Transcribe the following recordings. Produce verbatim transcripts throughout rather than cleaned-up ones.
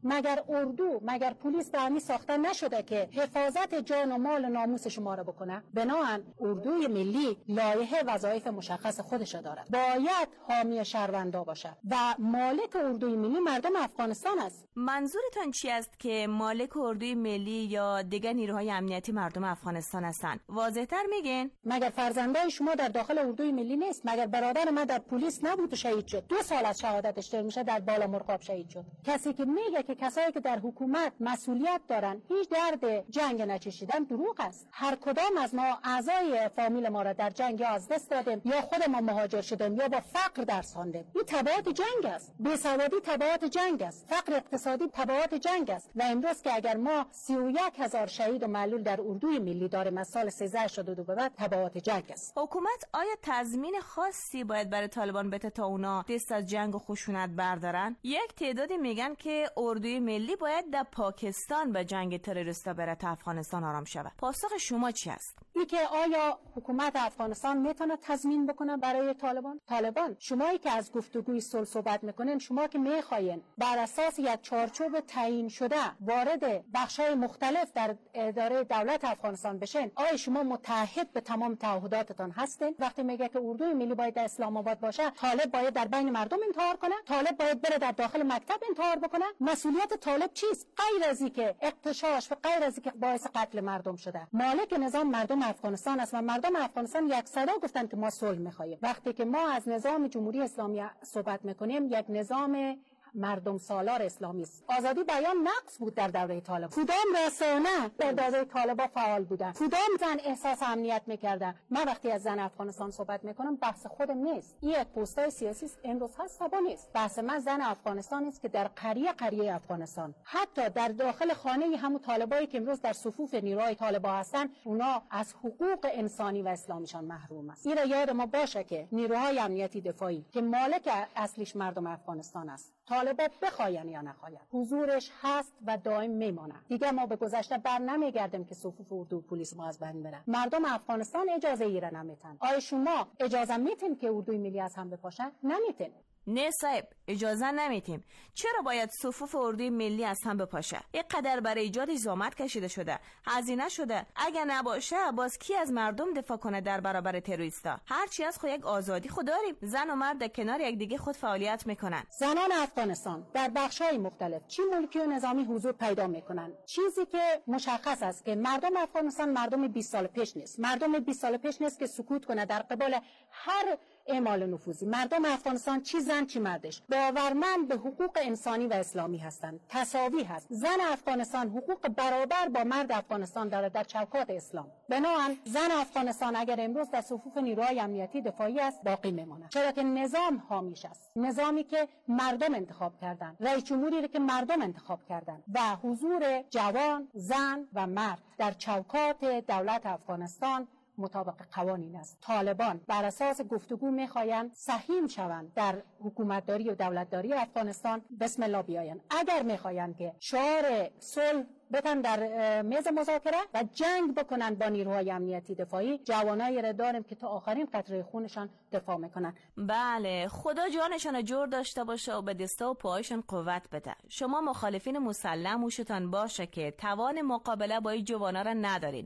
مگر اردو مگر پلیس به همین ساخته نشده که حفاظت جان و مال و ناموس شما را بکنه؟ بنابراین اردوی ملی لایحه وظایف مشخص خودش دارد، باید حامی شهروندا باشه و مالک اردوی ملی مردم افغانستان است. منظورتان چی است که مالک اردوی ملی یا دیگر نیروهای امنیتی مردم افغانستان هستند؟ واضح‌تر میگین؟ مگر فرزندای شما در داخل اردوی ملی نیست؟ مگر برادر من در پلیس نبود و شهید شد؟ دو سال از شهادتش دیر میشه در بالا مرغاب شهید شد. کسی که میگه که کسایی که در حکومت مسئولیت دارن هیچ درد جنگ نچشیدن دروغ است. هر کدام از ما اعضای فامیل ما را در جنگ از دست دادیم یا خود ما مهاجر شدیم یا با فقر درس خواندیم. این تبعات جنگ است. بیسوادی تبعات جنگ است. فقر اقتصادی تبعات جنگ است. و امروز که اگر ما سی و یک هزار شهید و معلول در اردوی ملی داریم از سال سیزده شصت و دو به بعد، تبعات جنگ است. حکومت آیا تضمین خاصی باید برای طالبان بده تا اونا دست از جنگ و خشونت بردارن؟ یک تعدادی میگن که اردوی ملی باید در پاکستان به جنگ تروریستا بره تا افغانستان آرام شود. پاسخ شما چی است؟ ای که آیا حکومت افغانستان میتونه تضمین بکنه برای طالبان؟ طالبان شمایی که از گفتگوی صلح صحبت میکنین، شما که میخواین بر اساس یک چارچوب تعیین شده وارد بخش‌های مختلف در اداره دولت افغانستان بشین، آیا شما متحد به تمام تعهداتتان هستین؟ وقتی میگه که اردوی ملی باید در اسلام آباد باشه، طالب باید در بین مردم انتحار کنه؟ طالب باید بره در داخل مکتب انتحار بکنه؟ مسئولیت طالب چیست غیر از اینکه اغتشاش و غیر از اینکه باعث قتل مردم شده؟ مالک نظام مردم افغانستان است و مردم افغانستان یک صدا گفتن که ما صلح می‌خوایم. وقتی که ما از نظام جمهوری اسلامی صحبت می‌کنیم، یک نظام مردم سالار اسلامی است. آزادی بیان نقص بود در دوره طالب. کدام رسانه در دوره طالبا فعال بودن؟ کدام زن احساس امنیت میکردن؟ من وقتی از زن افغانستان صحبت میکنم بحث خودم نیست. این یک پستای سیاسی امروز هست سبا نیست. بحث من زن افغانستان است که در قریه قریه افغانستان، حتی در داخل خانه همون طالبایی که امروز در صفوف نیروهای طالبا هستن، اونا از حقوق انسانی و اسلامیشان محروم است. این را یاد ما باشه که نیروهای امنیتی دفاعی که مالک اصلیش مردم افغانستان است، طالبا بخواین یا نخواین، حضورش هست و دائم میمونه. دیگه ما به گذشته بر نمیگردیم که صفوف اردو و پلیس ما از بین بره. مردم افغانستان اجازه ای را نمیتن. آیا شما اجازه میتین که اردوی ملی از هم بپاشه؟ نمیتین. نه صاحب، اجازه نمیتیم. چرا باید صفوف اردوی ملی از هم بپاشه؟ اینقدر برای ایجاد زحمت کشیده شده، هزینه شده. اگه نباشه باز کی از مردم دفاع کنه در برابر تروریستا؟ هرچی از خود یک آزادی خود داریم. زن و مرد در کنار یکدیگه خود فعالیت میکنن. زنان افغانستان در بخش‌های مختلف چی ملکی و نظامی حضور پیدا میکنن. چیزی که مشخص است که مردم افغانستان مردم بیست سال پیش نیست. مردم بیست سال پیش نیست که سکوت کنه در قبال هر اعمال نفوذی. مردم افغانستان چی زن چی مردش باورمند به حقوق انسانی و اسلامی هستند. تساوی هست. زن افغانستان حقوق برابر با مرد افغانستان دارد در چوکات اسلام. بنابراین زن افغانستان اگر امروز در صفوف نیروهای امنیتی دفاعی است باقی میماند، چرا که نظام حامیش است. نظامی که مردم انتخاب کردند، رئیس جمهوری که مردم انتخاب کردند و حضور جوان، زن و مرد در چوکات دولت افغانستان مطابق قوانین است. طالبان بر اساس گفتگو میخواین سهیم شوند در حکومتداری و دولتداری افغانستان. بسم الله بیاین. اگر میخواین که شعار صلح بتن در میز مذاکره و جنگ بکنن با نیروهای امنیتی دفاعی، جوانایی را داریم که تا آخرین قطره خونشان دفاع میکنن. بله، خدا جانشان جور داشته باشه و به دستا و پاهایشان قوت بده. شما مخالفین مسلم هوشتان باشه که توان مقابله با این جوانا را ندارین.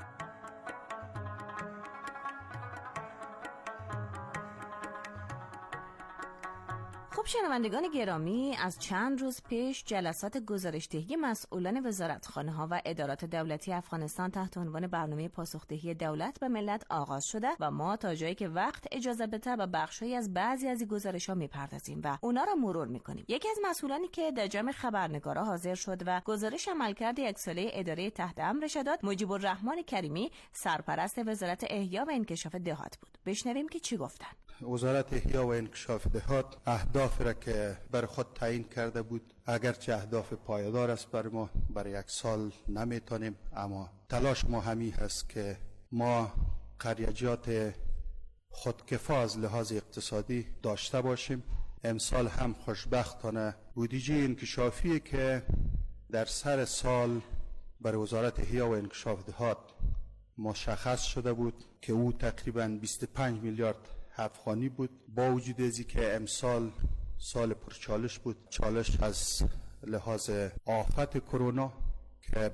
خب شنوندگان گرامی، از چند روز پیش جلسات گزارشدهی مسئولان وزارتخانه‌ها و ادارات دولتی افغانستان تحت عنوان برنامه پاسخدهی دولت به ملت آغاز شده و ما تا جایی که وقت اجازه بده به بخشی از بعضی از این گزارش‌ها میپردازیم و اونا را مرور میکنیم. یکی از مسئولانی که در جمع خبرنگارا حاضر شد و گزارش عملکرد یک ساله اداره تحت امرش داد، مجیب الرحمن کریمی، سرپرست وزارت احیا و انکشاف دهات بود. بشنویم که چی گفتن. وزارت احیا و انکشاف دهات اهداف را که بر خود تعیین کرده بود، اگرچه اهداف پایدار است بر ما، برای یک سال نمیتونیم، اما تلاش ما همی هست که ما قریجات خودکفا از لحاظ اقتصادی داشته باشیم. امسال هم خوشبختانه بودجه انکشافی که در سر سال بر وزارت احیا و انکشاف دهات مشخص شده بود که او تقریباً بیست و پنج میلیارد افغانی بود، با وجود ازی که امسال سال پرچالش بود، چالش از لحاظ آفت کرونا که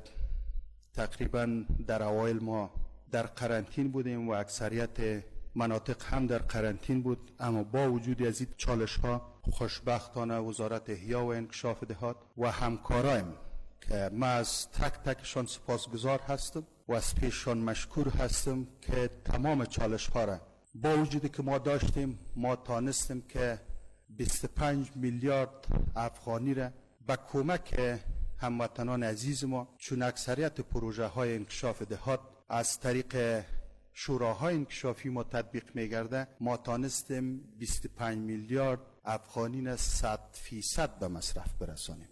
تقریبا در اوایل ما در قرنطین بودیم و اکثریت مناطق هم در قرنطین بود، اما با وجود از این چالش ها خوشبختانه وزارت احیا و انکشاف دهات و همکارایم که ما از تک تکشان سپاسگزار هستم و از پیششان مشکور هستم که تمام چالش ها را با وجودی که ما داشتیم ما تانستیم که بیست و پنج میلیارد افغانی را با کمک هموطنان عزیز ما، چون اکثریت پروژه های انکشاف دهات از طریق شوراهای انکشافی ما تطبیق میگرده، ما تانستیم بیست و پنج میلیارد افغانی را صد فیصد به مصرف برسانیم.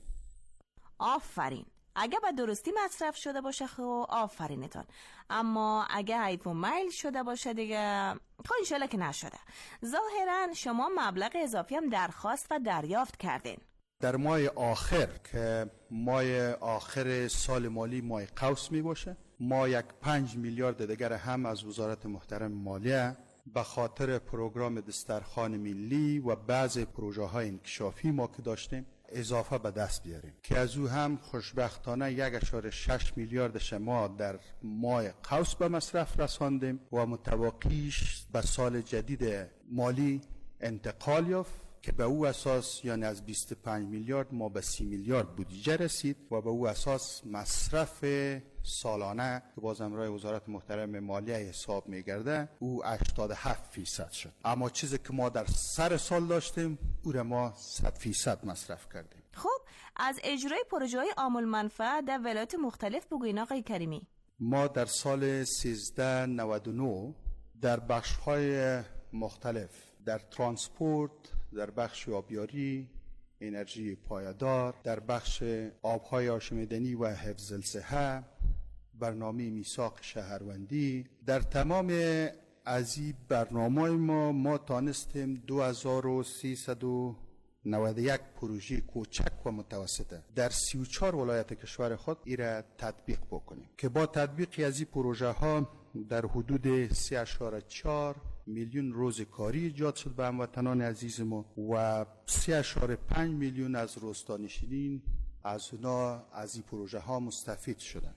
آفرین. اگه به درستی مصرف شده باشه خب آفرینتان، اما اگه حیف و میل شده باشه دیگه خب انشالله که نشده. ظاهرا شما مبلغ اضافی هم درخواست و دریافت کردین. در ماه آخر که ماه آخر سال مالی ماه قوس می باشه، ما یک پنج میلیارد دیگر هم از وزارت محترم مالیه به خاطر پروگرام دسترخوان ملی و بعض پروژه های انکشافی ما که داشتیم اضافه به دست بیاریم که از او هم خوشبختانه یک اشاره شش میلیارد ما در ماه قوس به مصرف رساندیم و متوقعیش به سال جدید مالی انتقال یافت که به او اساس یعنی از بیست و پنج میلیارد ما به سی میلیارد بودجه رسید و به او اساس مصرف سالانه که بازم رای وزارت محترم مالیه حساب میگرده او هشتاد و هفت فیصد شد. اما چیزی که ما در سر سال داشتیم او را ما صد فیصد مصرف کردیم. خب از اجرای پروژه های عام المنفعه در ولایات مختلف بگوین آقای کریمی. ما در سال سیزده نود و نه در بخش های مختلف در ترانسپورت، در بخش آبیاری، انرژی پایدار، در بخش آبهای آشامیدنی و حفظ الصحه، برنامه میثاق شهروندی، در تمام از این برنامه ما ما تانستیم دو هزار و سیصد و نود و یک پروژه کوچک و متوسطه در سی و چهار ولایت کشور خود ایره تطبیق بکنیم که با تطبیق از این پروژه ها در حدود سه اشاره چهار میلیون روز کاری ایجاد شد به هموطنان عزیز ما و سه اشاره پنج میلیون از روستانشینین از اونا از این پروژه ها مستفید شدند.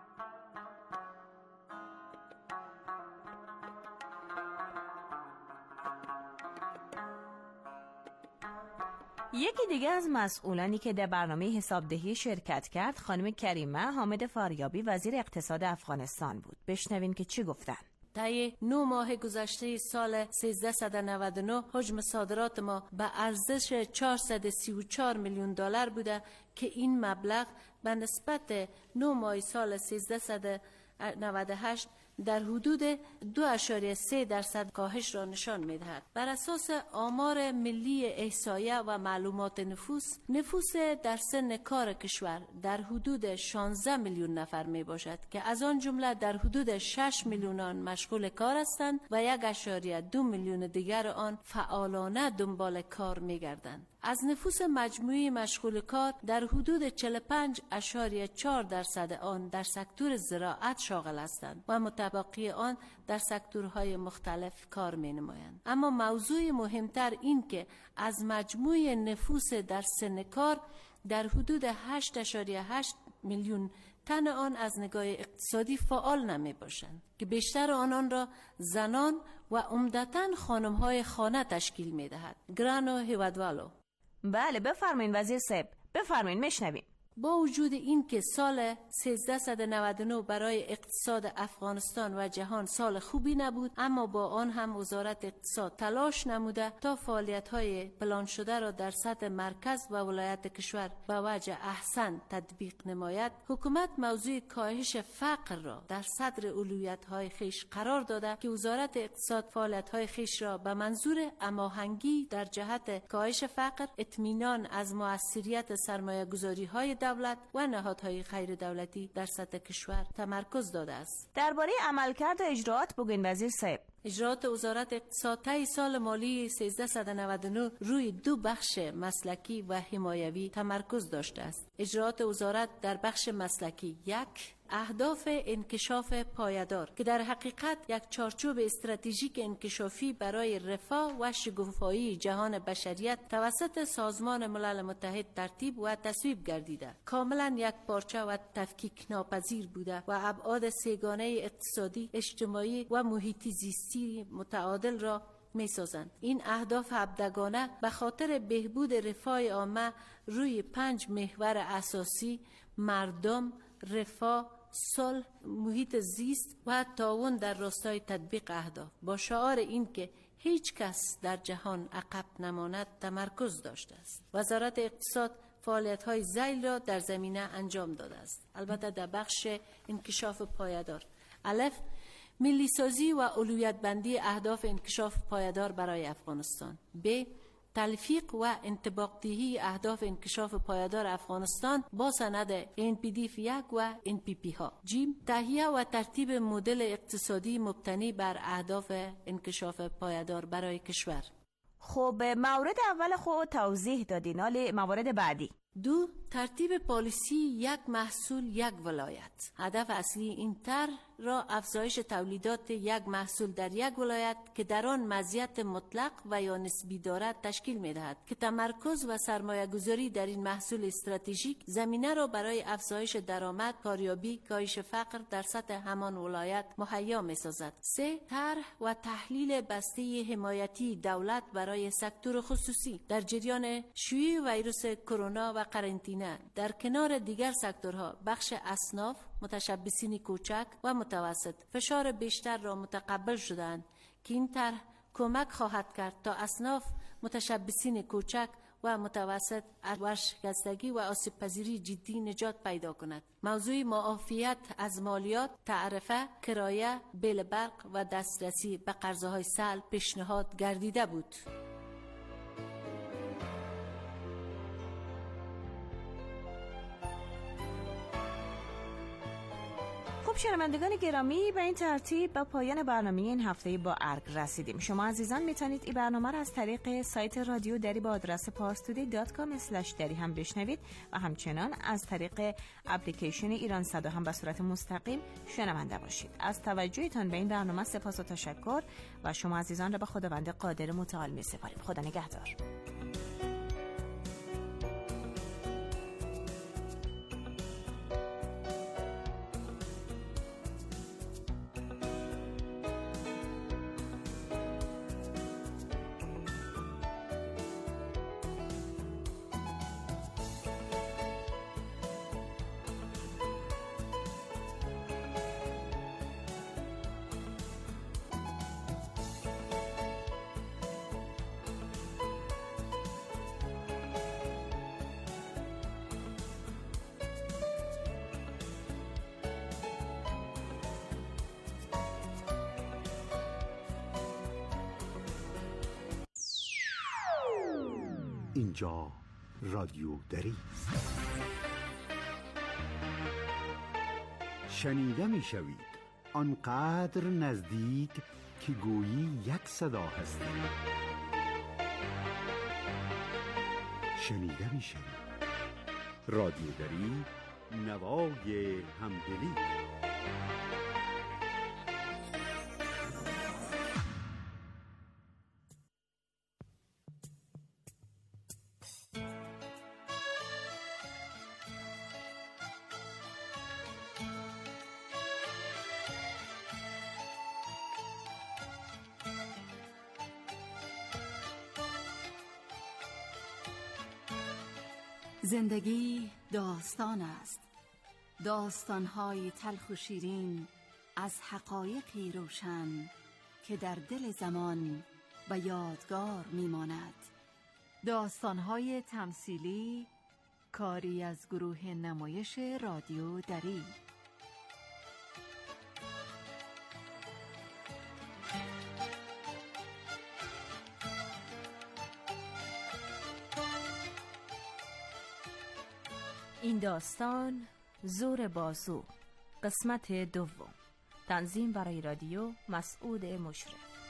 یکی دیگه از مسئولانی که در برنامه حسابدهی شرکت کرد خانم کریمه حامد فاریابی وزیر اقتصاد افغانستان بود. بشنوین که چی گفتن. طی نه ماه گذشته سال سیزده نود و نه حجم صادرات ما به ارزش چهارصد و سی و چهار میلیون دلار بوده که این مبلغ به نسبت نه ماه سال سیزده نود و هشت در حدود دو اشاره سه درصد کاهش را نشان می‌دهد. بر اساس آمار ملی احصایه و معلومات نفوس، نفوس در سن کار کشور در حدود شانزده میلیون نفر می باشد که از آن جمله در حدود شش میلیون آن مشغول کار هستند و یک اشاره دو میلیون دیگر آن فعالانه دنبال کار می‌گردند. از نفوس مجموعی مشغول کار در حدود چهل و پنج اشاره چهار درصد آن در سکتور زراعت شاغل هستند و متبقی آن در سکتورهای مختلف کار می نمایند. اما موضوع مهمتر این که از مجموع نفوس در سن کار در حدود هشت اشاره هشت میلیون تن آن از نگاه اقتصادی فعال نمی باشند که بیشتر آنان را زنان و عمدتاً خانم‌های خانه تشکیل می دهد. گرانو هیودوالو. بله بفرمایید وزیر صاحب، بفرمایید میشنویم. با وجود این که سال سیزده نود و نه برای اقتصاد افغانستان و جهان سال خوبی نبود، اما با آن هم وزارت اقتصاد تلاش نموده تا فعالیت‌های پلان شده را در سطح مرکز و ولایت کشور به وجه احسن تطبیق نماید. حکومت موضوع کاهش فقر را در صدر اولویت‌های خیش قرار داده که وزارت اقتصاد فعالیت‌های خیش را به منظور هماهنگی در جهت کاهش فقر، اطمینان از موثریت سرمایه‌گذاری‌های دولت و نهادهای غیر دولتی در سطح کشور تمرکز داده است. درباره عملکرد و اجراعات بگوین وزیر صاحب. اجرات وزارت اقتصاد طی سال مالی سیزده نود و نه روی دو بخش مسلکی و حمایوی تمرکز داشته است. اجرات وزارت در بخش مسلکی یک، اهداف انکشاف پایدار که در حقیقت یک چارچوب استراتژیک انکشافی برای رفاه و شکوفایی جهان بشریت توسط سازمان ملل متحد ترتیب و تصویب گردیده، کاملا یک پارچه و تفکیک ناپذیر بوده و ابعاد سه‌گانه اقتصادی، اجتماعی و محیطی زیستی متعادل را می سازند. این اهداف هفتگانه به خاطر بهبود رفاه عامه روی پنج محور اساسی: مردم، رفاه، صلح، محیط زیست و تعاون در راستای تطبیق اهداف، با شعار این که هیچ کس در جهان عقب نماند تمرکز داشته است. وزارت اقتصاد فعالیت‌های ذیل را در زمینه انجام داده است. البته در بخش انکشاف پایدار: الف، ملی سازی و اولویت بندی اهداف انکشاف پایدار برای افغانستان. ب، تلفیق و انطباق دهی اهداف انکشاف پایدار افغانستان با سند ان پی دی اف یک و ان پی پی ها. جیم، تهیه و ترتیب مدل اقتصادی مبتنی بر اهداف انکشاف پایدار برای کشور. خب مورد اول خود توضیح دادین، حالا موارد بعدی. دو، ترتیب پالیسی یک محصول یک ولایت. هدف اصلی این طرح را افزایش تولیدات یک محصول در یک ولایت که در آن مزیت مطلق و یا نسبی دارد تشکیل می‌دهد که تمرکز و سرمایه گذاری در این محصول استراتژیک زمینه را برای افزایش درآمد، کاریابی، کاهش فقر در سطح همان ولایت مهیا می‌سازد. سه، طرح و تحلیل بسته حمایتی دولت برای سکتور خصوصی در جریان شیوع ویروس کرونا و قرنطینه در کنار دیگر سکتورها. بخش اصناف، متشبثین کوچک و متوسط فشار بیشتر را متقبل شدند که این طرح کمک خواهد کرد تا اصناف متشبثین کوچک و متوسط از ورشکستگی و آسیب پذیری جدی نجات پیدا کند. موضوع معافیت از مالیات، تعرفه، کرایه، بیل برق و دسترسی به قرضه‌های سهل پیشنهاد گردیده بود. خب شنوندگان گرامی، به این ترتیب به پایان برنامه این هفته با ارگ رسیدیم. شما عزیزان میتونید این برنامه را از طریق سایت رادیو دری با آدرس پارستودی دات کام اسلش دری هم بشنوید و همچنان از طریق اپلیکیشن ایران صدا هم به صورت مستقیم شنونده باشید. از توجهتان به این برنامه سپاس و تشکر و شما عزیزان را به خداوند قادر متعال می‌سپاریم. خدا نگهدار. اینجا رادیو دری است. شنیده می شوید آنقدر نزدیک که گویی یک صدا هست. شنیده می شوید رادیو دری، نوای همدلی. زندگی داستان است، داستان‌های تلخ و شیرین از حقایقی روشن که در دل زمان به یادگار می‌ماند. داستان‌های تمثیلی کاری از گروه نمایش رادیو دری. این داستان زور بازو، قسمت دوم. تنظیم برای رادیو مسعود مشرف.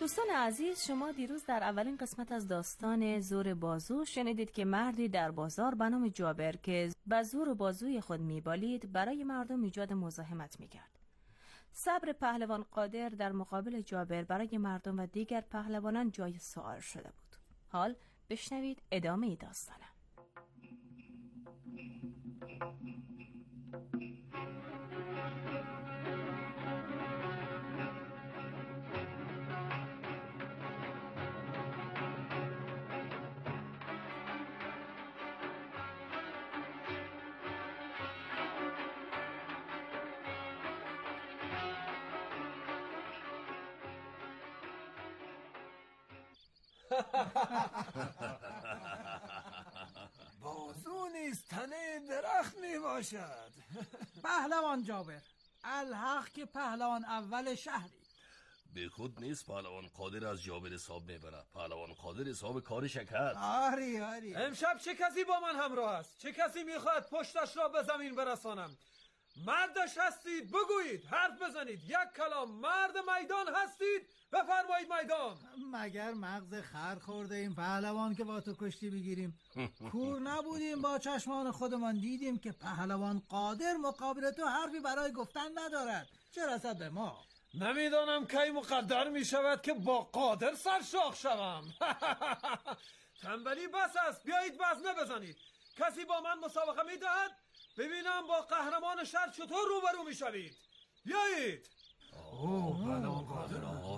دوستان عزیز، شما دیروز در اولین قسمت از داستان زور بازو شنیدید که مردی در بازار به نام جابر که با زور بازوی خود میبالید برای مردم ایجاد مزاحمت میکرد. صبر پهلوان قادر در مقابل جابر برای مردم و دیگر پهلوانان جای سؤال شده بود. حال بشنوید ادامه داستانه. بازو نیست تنه درخت می باشد. پهلوان جابر، الحق که پهلوان اول شهری. به خود نیست پهلوان قادر از جابر حساب میبره. پهلوان قادر حساب کار شکر. آری آری. امشب چه کسی با من همراه است؟ چه کسی میخواد پشتش را به زمین برسانم؟ مردش هستید بگویید، حرف بزنید. یک کلام مرد میدان هستید بفرمایید میدان. مگر مغز خر خورده این پهلوان که با تو کشتی بگیریم؟ کور نبودیم با چشمان خودمان دیدیم که پهلوان قادر مقابل تو حرفی برای گفتن ندارد، چه رسد به ما؟ نمیدانم کی مقدر می شود که با قادر سرشاخ شوم. تنبلی بس است، بیایید وزنه بزنید. کسی با من مسابقه می دهد؟ ببینم با قهرمان شهر چطور روبرو می شوید. بیایید. اوه پهلوان قادر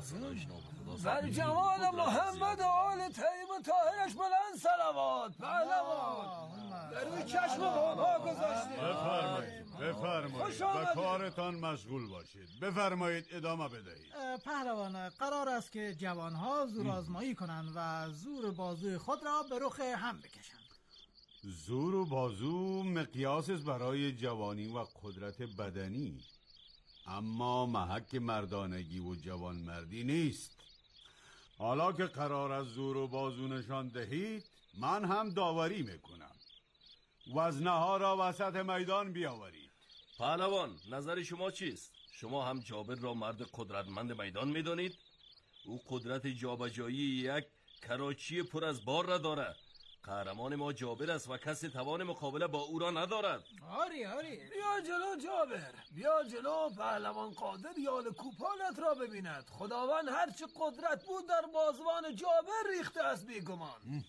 بر جمال محمد و آل طیب و طاهرش بلند صلوات. پهلوان در روی چشم بابا گذاشتید. بفرمایید بفرمایید و کارتان مشغول باشید. بفرمایید ادامه بدهید. پهلوان، قرار است که جوانها زور آزمایی کنند و زور بازوی خود را به رخ هم بکشند. زور و بازو مقیاس است برای جوانی و قدرت بدنی، اما محک مردانگی و جوانمردی نیست. حالا که قرار از زور و بازو نشان دهید، من هم داوری میکنم. وزنه ها را وسط میدان بیاورید. پهلوان نظر شما چیست؟ شما هم جابر را مرد قدرتمند میدان میدانید؟ او قدرت جابجایی یک کراچی پر از بار را دارد. قهرمان ما جابر است و کسی توان مقابله با او را ندارد. آری آری. بیا جلو جابر، بیا جلو. پهلوان قادر یال کوپالت را ببیند. خداوند هرچه قدرت بود در بازوان جابر ریخته است بیگمان.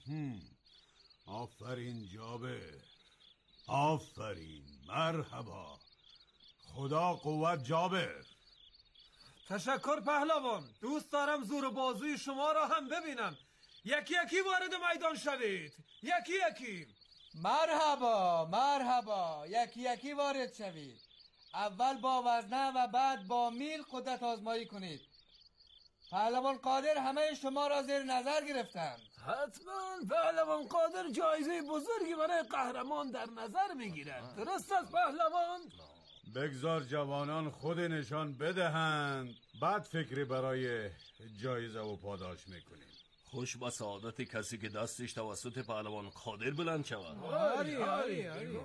آفرین جابر، آفرین، مرحبا. خدا قوت جابر. تشکر پهلوان. دوست دارم زور بازوی شما را هم ببینم. یکی یکی وارد میدان شوید. یکی یکی. مرحبا مرحبا. یکی یکی وارد شوید. اول با وزنه و بعد با میل قدرت آزمایی کنید. پهلوان قادر همه شما را زیر نظر گرفتند. حتما پهلوان قادر جایزه بزرگی برای قهرمان در نظر میگیرد. درست است پهلوان؟ بگذار جوانان خود نشان بدهند، بعد فکری برای جایزه و پاداش میکنیم. خوش با سعادت کسی که دستش توسط پهلوان قادر بلند شود. آری آری آری.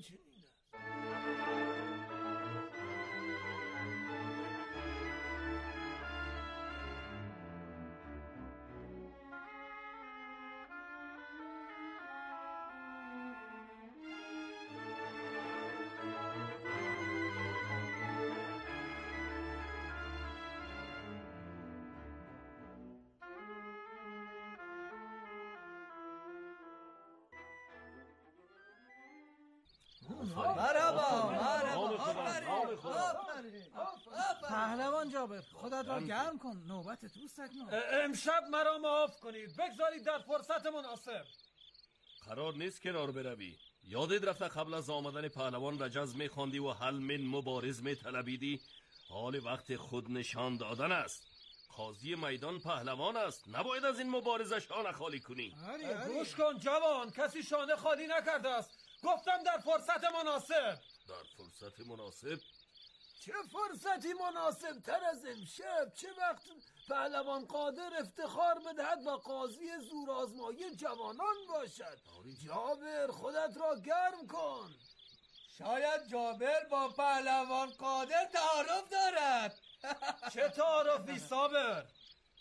مرحبا مرحبا. پهلوان جابر، خودت را گرم کن، نوبت توست اکنون. امشب مرا معاف کنید، بگذارید در فرصت مناسب. قرار نیست کنار بروی. یادت رفته قبل از آمدن پهلوان رجز میخواندی و حل من مبارز میطلبیدی؟ حال وقت خود نشان دادن است. قاضی میدان پهلوان است، نباید از این مبارزه شانه خالی کنی. گوش کن جوان، کسی شانه خالی نکرده است. گفتم در فرصت مناسب. در فرصت مناسب؟ چه فرصتی مناسب تر از امشب؟ چه وقت پهلوان قادر افتخار بدهد و قاضی زورآزمایی جوانان باشد؟ جابر خودت را گرم کن. شاید جابر با پهلوان قادر تعارف دارد. چه تعارفی صابر؟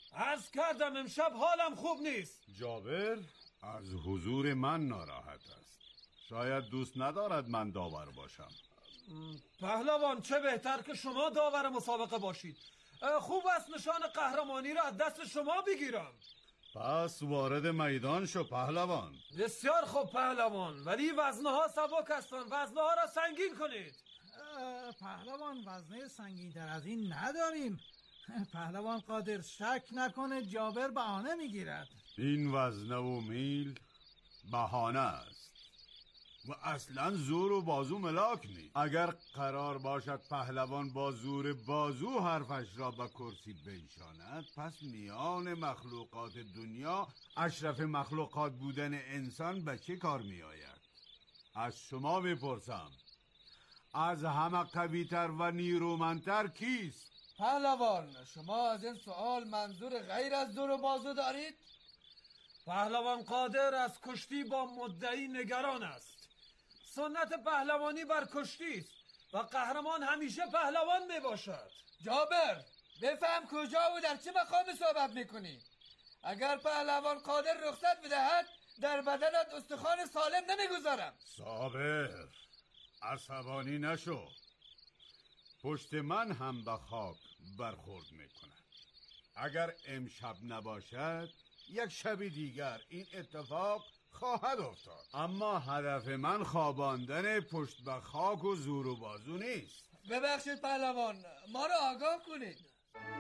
عرض کردم امشب حالم خوب نیست. جابر از حضور من ناراحت است. شاید دوست ندارد من داور باشم. پهلوان چه بهتر که شما داور مسابقه باشید. خوب است نشان قهرمانی را از دست شما بگیرم. پس وارد میدان شو پهلوان. بسیار خوب پهلوان، ولی وزنه ها سبک هستند. وزنه ها را سنگین کنید. پهلوان وزنه سنگین تر از این نداریم. پهلوان قادر شک نکنه جابر بهانه میگیرد. این وزنه و میل بهانه است و اصلا زور و بازو ملاک نیست. اگر قرار باشد پهلوان با زور بازو حرفش را به کرسی بنشاند، پس میان مخلوقات دنیا اشرف مخلوقات بودن انسان به چه کار می آید؟ از شما میپرسم، از همه قویتر و نیرومندتر کیست؟ پهلوان شما از این سوال منظور غیر از زور و بازو دارید؟ پهلوان قادر از کشتی با مدعی نگران است. سنت پهلوانی بر کشتی است و قهرمان همیشه پهلوان می باشد. جابر بفهم کجا و در چه مقامی صحبت میکنی؟ اگر پهلوان قادر رخصت بدهد در بدنت استخوان سالم نمیگذارم. صابر عصبانی نشو. پشت من هم به خاک برخورد میکنه. اگر امشب نباشد یک شب دیگر این اتفاق خواهد افتاد. اما هدف من خواباندن پشت به خاک و زور و بازو نیست. ببخشید پهلوان، ما را آگاه کنید.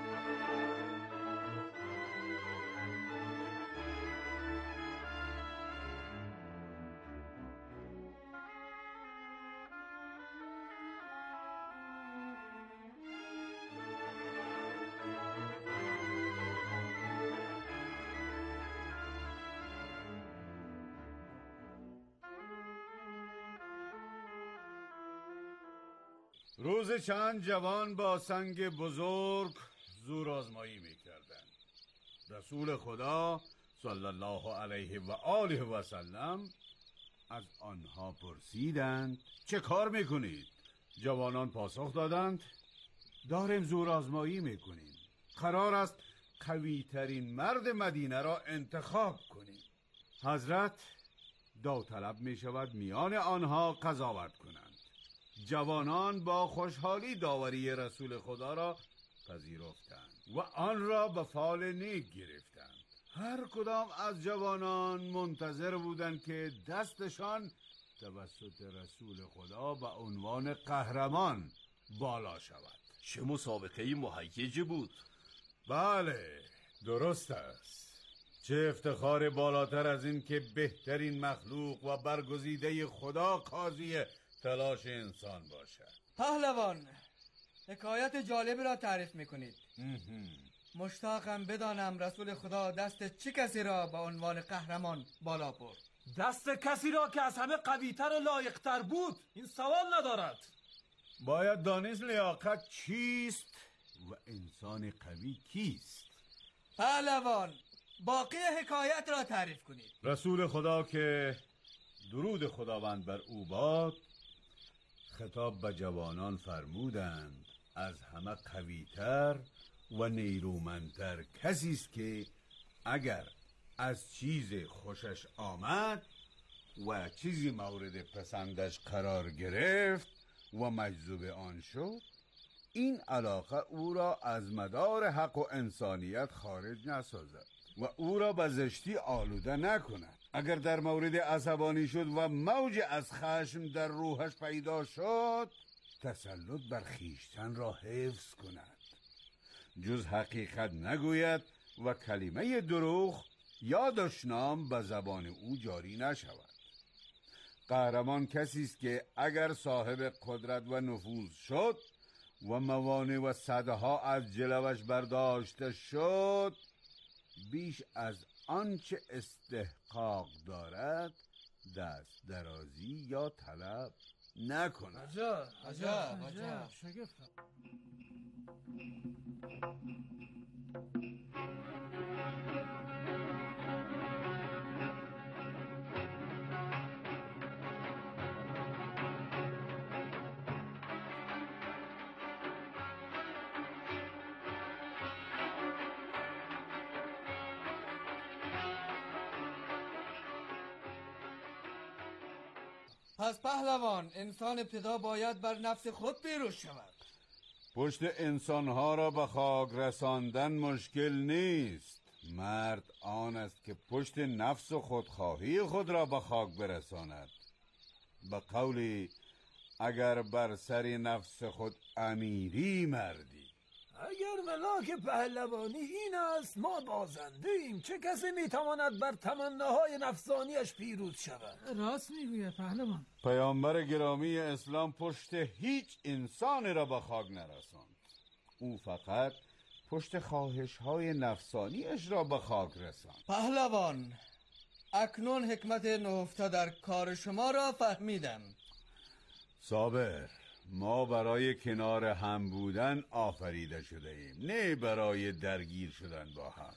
روز چند جوان با سنگ بزرگ زور آزمایی می کردن. رسول خدا صلی الله علیه و آله و سلم از آنها پرسیدند چه کار میکنید؟ جوانان پاسخ دادند داریم زور آزمایی میکنیم. قرار است قوی ترین مرد مدینه را انتخاب کنیم. حضرت داوطلب می شود میان آنها قضاوت کنند. جوانان با خوشحالی داوری رسول خدا را پذیرفتند و آن را به فال نیک گرفتند. هر کدام از جوانان منتظر بودند که دستشان توسط رسول خدا به عنوان قهرمان بالا شود. چه مسابقه مهیجی بود. بله درست است. چه افتخار بالاتر از این که بهترین مخلوق و برگزیده خدا قاضی تلاش انسان باشد. پهلوان حکایت جالبی را تعریف میکنید. مشتاقم بدانم رسول خدا دست چه کسی را به عنوان قهرمان بالا برد. دست کسی را که از همه قویتر و لایقتر بود. این سوال ندارد. باید دانست لیاقت چیست و انسان قوی کیست. پهلوان باقی حکایت را تعریف کنید. رسول خدا که درود خداوند بر او باد خطاب به جوانان فرمودند از همه قویتر و نیرومندتر کسی است که اگر از چیز خوشش آمد و چیزی مورد پسندش قرار گرفت و مجذوب آن شد، این علاقه او را از مدار حق و انسانیت خارج نسازد و او را به زشتی آلوده نکند. اگر در مورد عصبانی شد و موج از خشم در روحش پیدا شد، تسلط بر خیشتن را حفظ کند، جز حقیقت نگوید و کلمه دروغ یا دشنام به زبان او جاری نشود. قهرمان کسی است که اگر صاحب قدرت و نفوذ شد و موانع و صدها از جلوش برداشته شد، بیش از آنچه استحقاق دارد دست درازی یا طلب نکند. عجب عجب عجب شگفت. پس پهلوان، انسان ابتدا باید بر نفس خود پیروز شود. پشت انسانها را به خاک رساندن مشکل نیست. مرد آن است که پشت نفس و خودخواهی خود را به خاک برساند. به قولی اگر بر سر نفس خود امیری مردی. اگر ملاک پهلوانی این است ما بازنده ایم، چه کسی میتواند بر تمناهای نفسانیش پیروز شود؟ راست میگوید پهلوان. پیامبر گرامی اسلام پشت هیچ انسانی را به خاک نرساند. او فقط پشت خواهش های نفسانیش را به خاک رساند. پهلوان، اکنون حکمت نهفته در کار شما را فهمیدم. صابر، ما برای کنار هم بودن آفریده شده ایم، نه برای درگیر شدن با هم.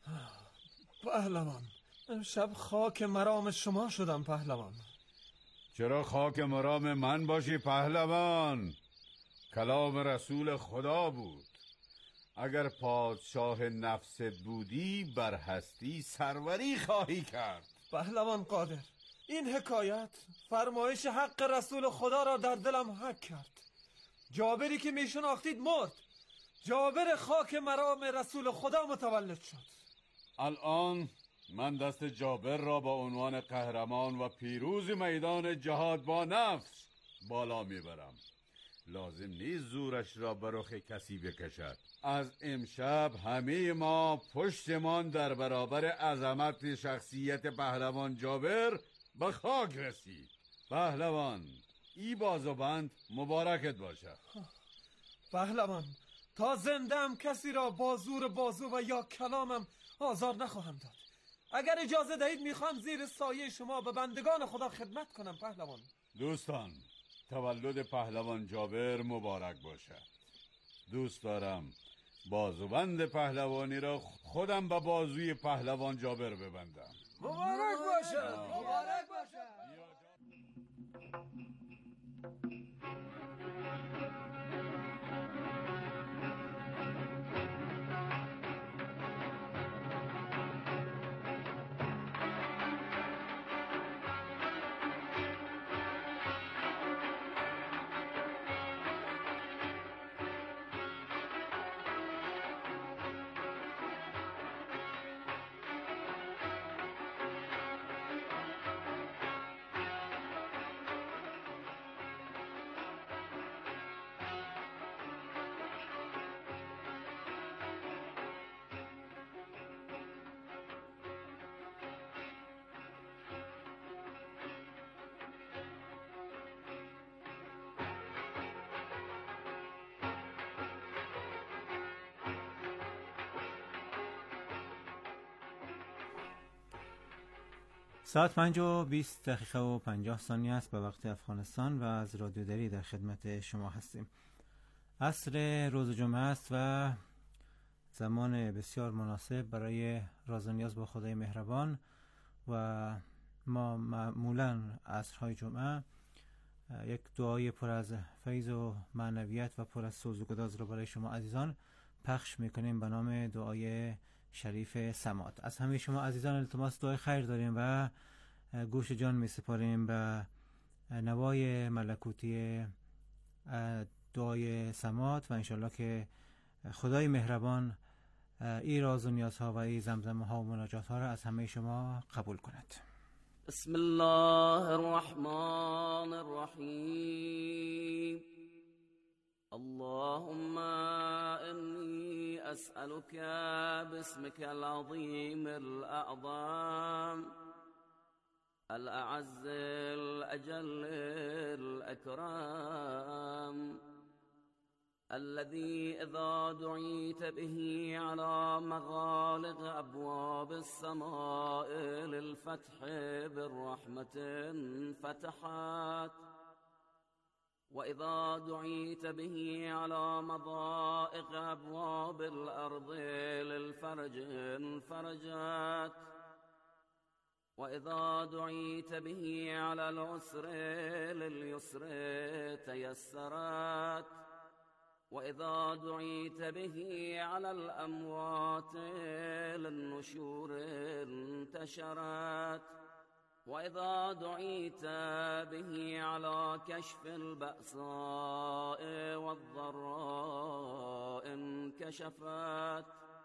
پهلوان، امشب خاک مرام شما شدم پهلوان. چرا خاک مرام من باشی پهلوان؟ کلام رسول خدا بود. اگر پادشاه نفست بودی بر هستی سروری خواهی کرد. پهلوان قادر، این حکایت فرمایش حق رسول خدا را در دلم حک کرد. جابری که می شناختید مرد. جابر خاک مرام رسول خدا متولد شد. الان من دست جابر را با عنوان قهرمان و پیروز میدان جهاد با نفس بالا میبرم. لازم نیست زورش را به رخ کسی بکشد. از امشب همه ما پشتمان در برابر عظمت شخصیت پهلوان جابر به خاک رسید. پهلوان، ای بازوبند مبارکت باشد. پهلوان، تا زندم کسی را با زور بازو و یا کلامم آزار نخواهم داد. اگر اجازه دهید میخوام زیر سایه شما به بندگان خدا خدمت کنم پهلوان. دوستان، تولد پهلوان جابر مبارک باشد. دوست دارم بازوبند پهلوانی را خودم به بازوی پهلوان جابر ببندم. مبارک باشد. مبارک باشد. ساعت پنج و بیست دقیقه و پنجاه ثانیه است به وقت افغانستان و از رادیو دری در خدمت شما هستیم. عصر روز جمعه است و زمان بسیار مناسب برای راز و نیاز با خدای مهربان و ما معمولا عصرهای جمعه یک دعای پر از فیض و معنویت و پر از سوز و گداز را برای شما عزیزان پخش میکنیم به نام دعای شریف سماعت. از همه شما عزیزان التماس دعای خیر داریم و گوش جان می سپاریم به نوای ملکوتی دعای سماعت و انشالله که خدای مهربان ای راز و نیازها و ای زمزمه ها و مناجات ها را از همه شما قبول کند. بسم الله الرحمن الرحیم. اللهم إني أسألك باسمك العظيم الأعظم الأعز الأجل الأكرم الذي إذا دعيت به على مغالق أبواب السماء للفتح بالرحمة فتحت وإذا دعيت به على مضائق أبواب الأرض للفرج انفرجت وإذا دعيت به على العسر لليسر تيسرت وإذا دعيت به على الأموات للنشور انتشرت وإذا دعيت به على كشف البأساء والضراء انكشفت،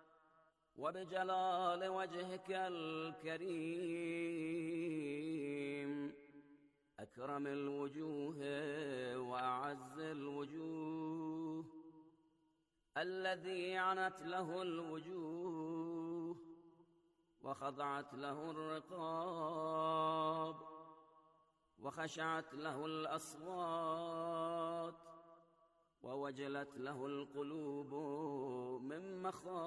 وبجلال وجهك الكريم أكرم الوجوه وأعز الوجوه، الذي عنت له الوجوه وخضعت له الرقاب وخشعت له الأصوات ووجلت له القلوب من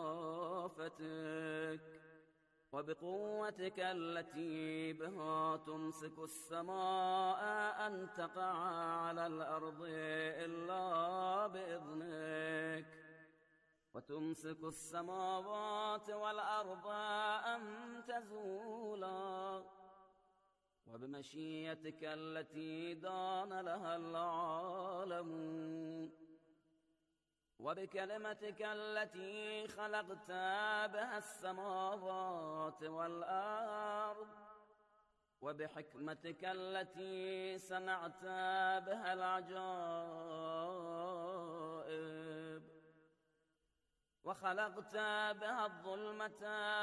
مخافتك، وبقوتك التي بها تمسك السماء أن تقع على الأرض إلا بإذنك، وتمسك السماوات والأرض أن تزولا، وبمشيتك التي دان لها العالمون، وبكلمتك التي خلقت بها السماوات والأرض، وبحكمتك التي صنعت بها العجائب، وخلقت بها الظلمة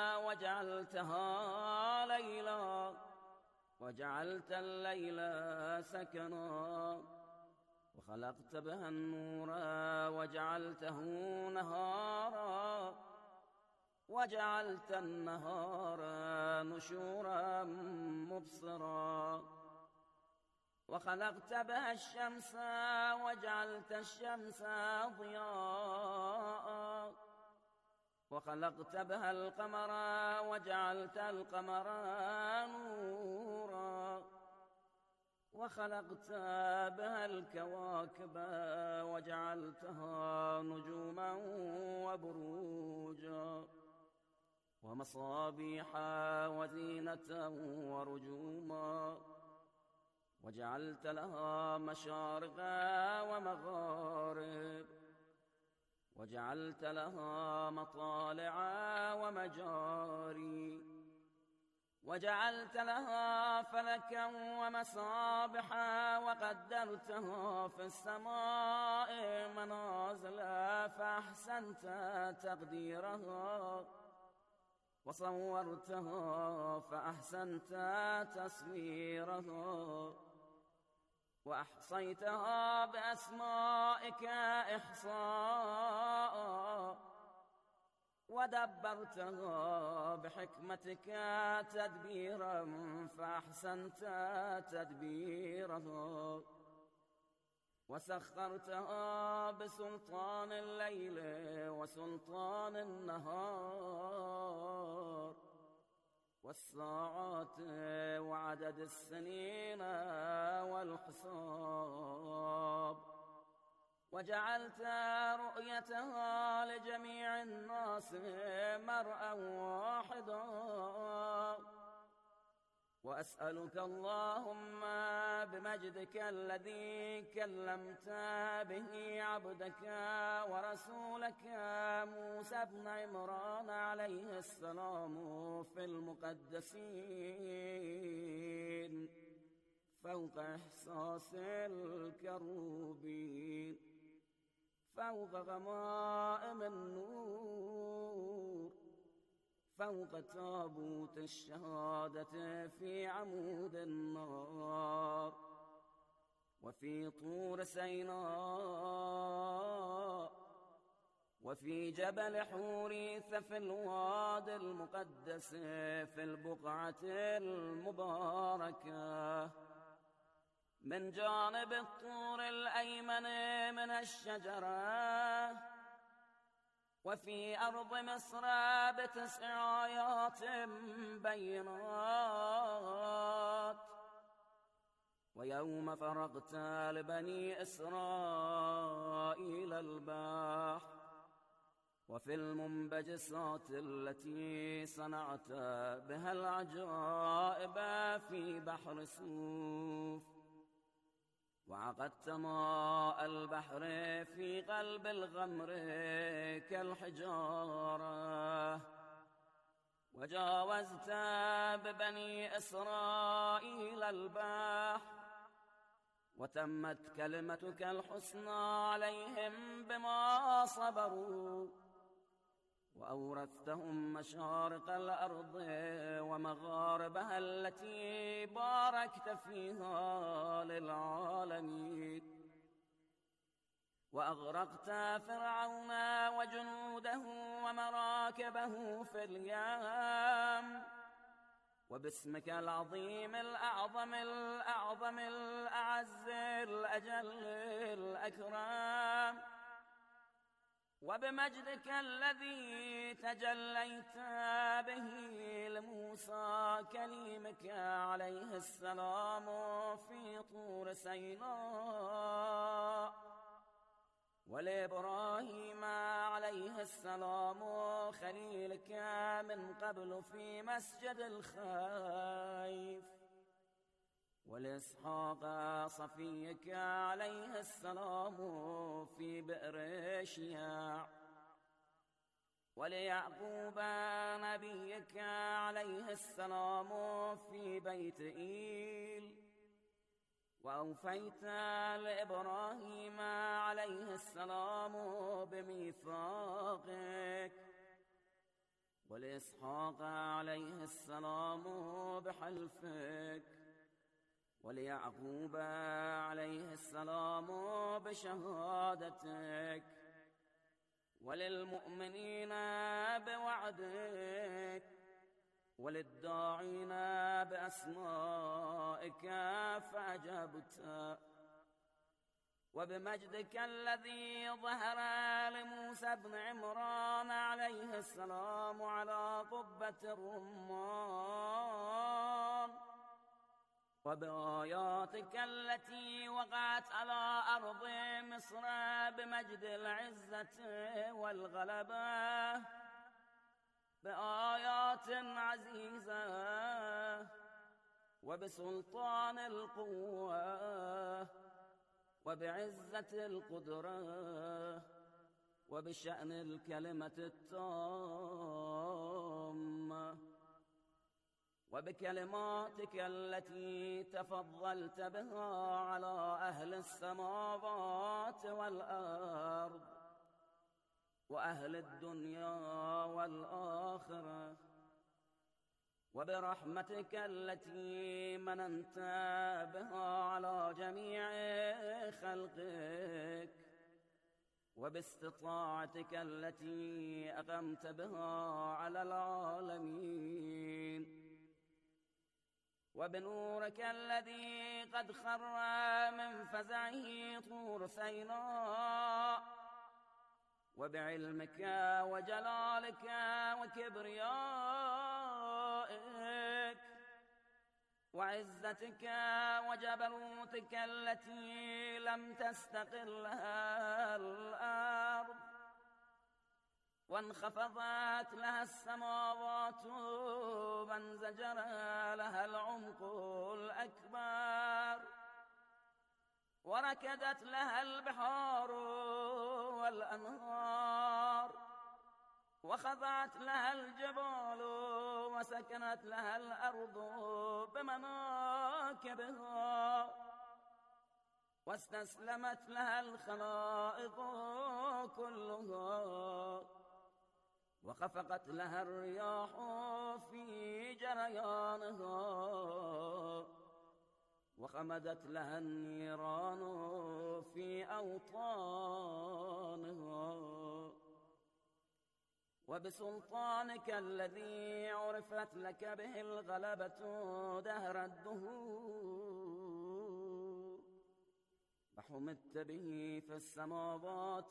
وجعلتها ليلا، وجعلت الليل سكنا، وخلقت بها النور وجعلته نهارا، وجعلت النهار نشورا مبصرا، وخلقت بها الشمس وجعلت الشمس ضياء، وخلقت بها القمر وجعلت القمر نورا، وخلقت بها الكواكب وجعلتها نجوما وبروجا ومصابيح وزينة ورجوما، وجعلت لها مشارق ومغارب، وجعلت لها مطالع ومجاري، وجعلت لها فلكا ومصابح، وقدرتها في السماء منازل فأحسنت تقديرها، وصورتها فأحسنت تصويرها، وأحصيتها بأسمائك إحصاء، ودبرتها بحكمتك تدبيرا فأحسنت تدبيرها، وسخرتها بسلطان الليل وسلطان النهار، والساعات وعدد السنين والحساب، وجعلت رؤيتها لجميع الناس مرءا واحدا. وأسألك اللهم بمجدك الذي كلمت به عبدك ورسولك موسى بن عمران عليه السلام في المقدسين فوق إحساس الكروبين، فوق غمائم النور، فوق تابوت الشهادة في عمود النار، وفي طور سيناء، وفي جبل حوريث في الوادي المقدس في البقعة المباركة من جانب الطور الأيمن من الشجرة، وفي أرض مصر بتسع آيات بينات. ويوم فرغت لبني إسرائيل البحر، وفي المنبجسات التي صنعت بها العجائب في بحر سوف، وعقدت ماء البحر في قلب الغمر كالحجارة، وجاوزت ببني إسرائيل البحر وتمت كلمتك الحسنى عليهم بما صبروا وأورثتهم مشارق الأرض ومغاربها التي باركت فيها للعالمين وأغرقت فرعون وجنوده ومراكبه في اليم وباسمك العظيم الأعظم الأعظم الأعز الأجل الأكرم وبمجدك الذي تجليت به لموسى كليمك عليه السلام في طور سيناء ولإبراهيم عليه السلام خليلك من قبل في مسجد الخيف ولإسحاق صفيك عليه السلام في بئر شياع وليعقوب نبيك عليه السلام في بيت إيل وأوفيت لإبراهيم عليه السلام بميثاقك ولإسحاق عليه السلام بحلفك وليعقوب عليه السلام بشهادتك وللمؤمنين بوعدك وللداعين بأسمائك فأجبت وبمجدك الذي ظهر لموسى بن عمران عليه السلام على قبة الرمان وبآياتك التي وقعت على أرض مصر بمجد العزة والغلبة بآيات عزيزة وبسلطان القوة وبعزة القدرة وبشأن الكلمة التامة وبكلماتك التي تفضلت بها على أهل السماوات والأرض وأهل الدنيا والآخرة وبرحمتك التي مننت بها على جميع خلقك وباستطاعتك التي أقمت بها على العالمين وبنورك الذي قد خر من فزعه طور سيناء وبعلمك وجلالك وكبريائك وعزتك وجبروتك التي لم تستقل لها الأرض وانخفضت لها السماوات وانزجر لها العمق الأكبر وركدت لها البحار والأنهار وخضعت لها الجبال وسكنت لها الأرض بمناكبها واستسلمت لها الخلائق كلها وخفقت لها الرياح في جريانها وخمدت لها النيران في أوطانها وبسلطانك الذي عرفت لك به الغلبة دهر الدهور وحمدت به في السماوات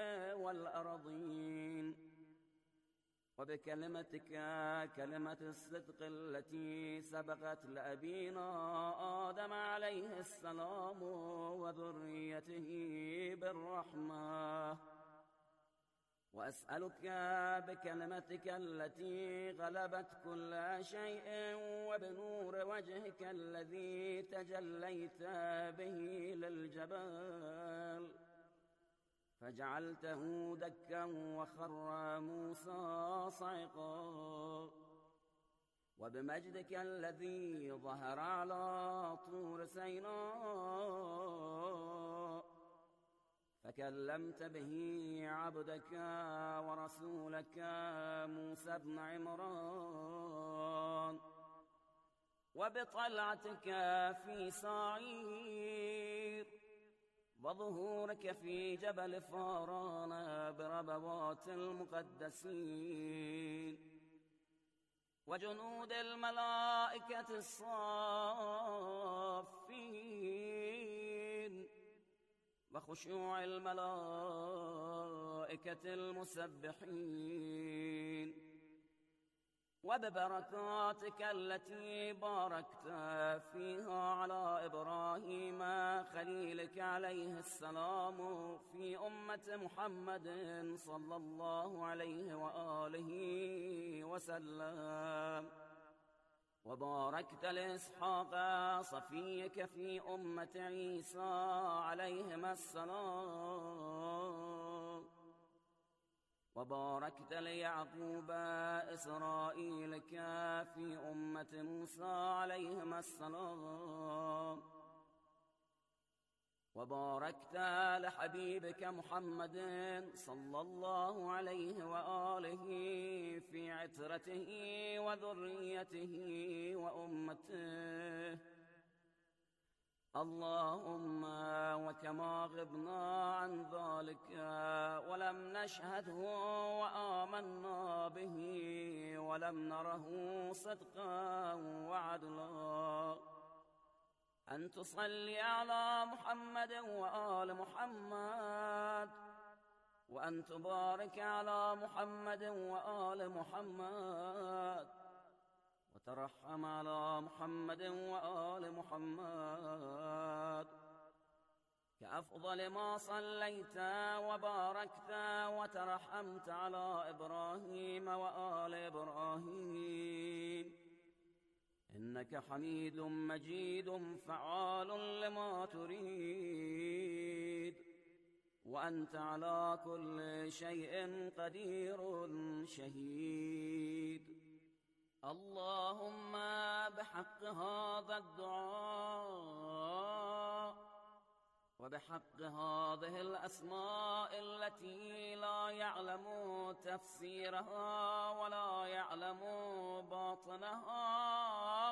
والأرضين وبكلمتك كلمة الصدق التي سبقت لأبينا آدم عليه السلام وذريته بالرحمة وأسألك بكلمتك التي غلبت كل شيء وبنور وجهك الذي تجليت به للجبال فجعلته دكا وخر موسى صعقا وبمجدك الذي ظهر على طور سيناء فكلمت به عبدك ورسولك موسى بن عمران وبطلعتك في صعير وظهورك في جبل فاران بربوات المقدسين وجنود الملائكة الصافين وخشوع الملائكة المسبحين وببركاتك التي باركت فيها على إبراهيم خليلك عليه السلام في أمة محمد صلى الله عليه وآله وسلم وباركت لإسحاق صفيك في أمة عيسى عليهما السلام وباركت ليعقوب إسرائيلك في أمة موسى عليهما السلام وباركت لحبيبك محمد صلى الله عليه وآله في عترته وذريته وأمته اللهم وكما غبنا عن ذلك ولم نشهده وآمنا به ولم نره صدقا وعدلا أن تصلي على محمد وآل محمد وأن تبارك على محمد وآل محمد وترحم على محمد وآل محمد كأفضل ما صليت وباركت وترحمت على إبراهيم وآل إبراهيم إنك حميد مجيد فعال لما تريد وأنت على كل شيء قدير شهيد اللهم بحق هذا الدعاء وبحق هذه الأسماء التي لا يعلم تفسيرها ولا يعلم باطنها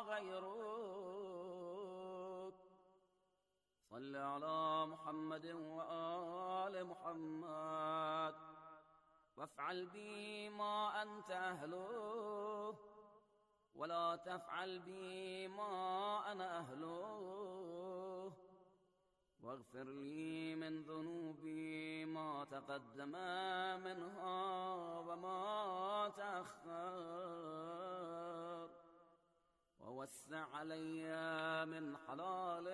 غيرك صل على محمد وآل محمد وافعل بي ما أنت أهله ولا تفعل بي ما أنا أهله واغفر لي من ذنوبي ما تقدم منها وما تأخر ووسع علي من حلال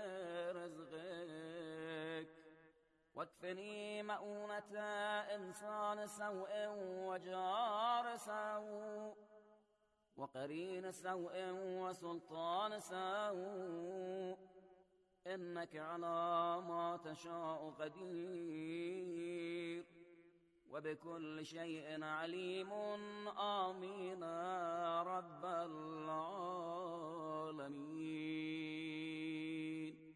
رزقك واكفني مؤونة إنسان سوء وجار سوء وقرين سوء وسلطان سوء إنك على ما تشاء قدير وبكل شيء عليم آمين رب العالمين.